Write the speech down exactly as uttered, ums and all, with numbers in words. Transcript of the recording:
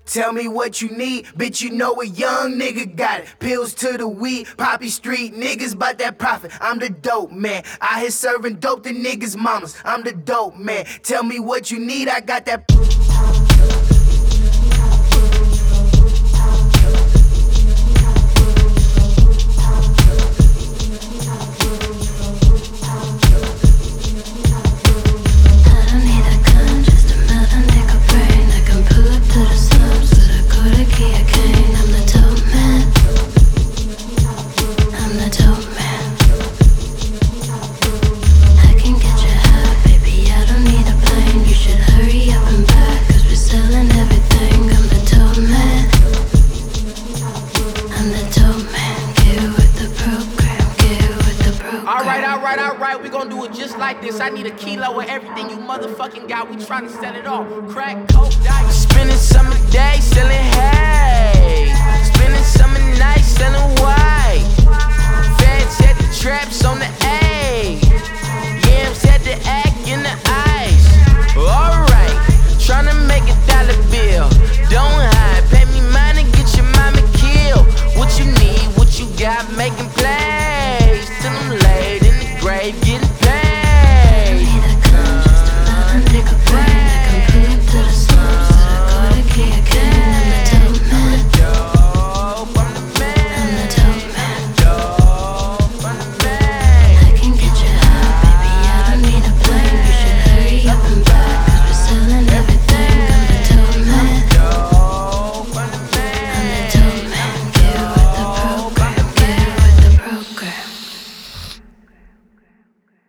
Tell me what you need, bitch, you know a young nigga got it. Pills to the weed, poppy street, niggas bout that profit. I'm the dope man, I here serving dope to niggas' mamas. I'm the dope man, tell me what you need, I got that. Alright, alright, we gon' do it just like this. I need a kilo of everything you motherfucking got. We tryna set it off. Crack, coke, dice. Spending some